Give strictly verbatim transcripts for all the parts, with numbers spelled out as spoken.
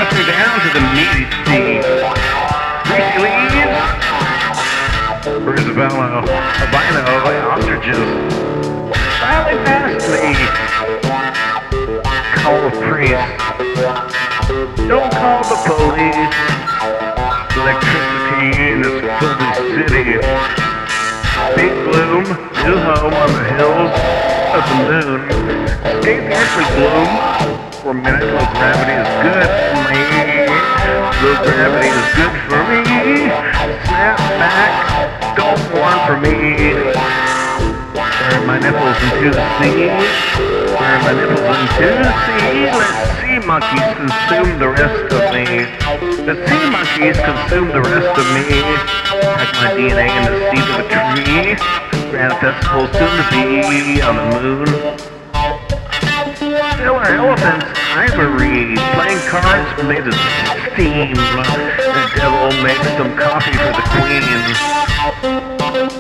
her down to the meaty sea. Greasy leaves for Isabella, albino ostriches. Finally past me. Call the priest. Don't call the police. Electricity in this filthy city. Big bloom, new home on the hills of the moon. Escape the earthly gloom. For a minute, low gravity is good for me. Low gravity is good for me. Snap back, don't want for me. Turn my nipples into the sea. Turn my nipples into the sea. Let sea monkeys consume the rest of me. The sea monkeys consume the rest of me. Pack my D N A in the seed of a tree. Grand festival soon to be on the moon. Killer elephants, ivory. Playing cards made of steam. The devil makes some coffee for the queen.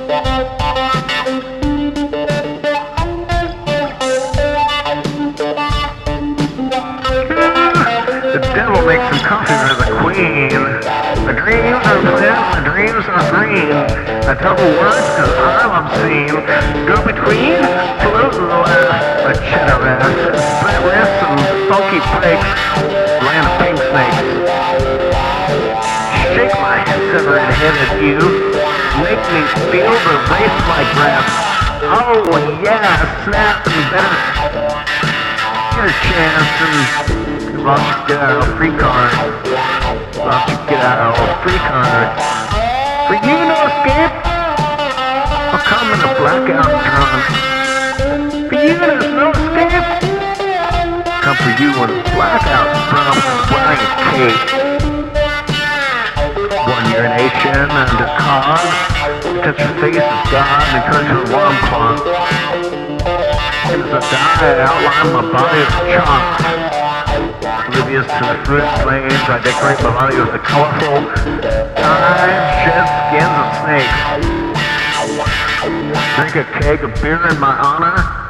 The devil makes some coffee for the queen. My dreams are lit, my dreams are green. I tell the words cause I'm obscene. Go between, float and laugh. A cheddar ass, split wrists and funky breaks. Land of pink snakes. Shake my severed head at you. Make me feel the race my breath. Oh yeah, snap and better. Get a chance and why don't you get out a free card? Why don't you get out a free card? For you no escape, I'll come in a blackout drunk. For you there's no escape, come for you in a blackout drunk wearing a cape. One urination and a cog, touch your face is gone and turn to a warm clock. As I die, I outline my body as chalk. Oblivious to the fruit flames, I decorate my body with the colorful dyed shed skins of snakes. Drink a keg of beer in my honor.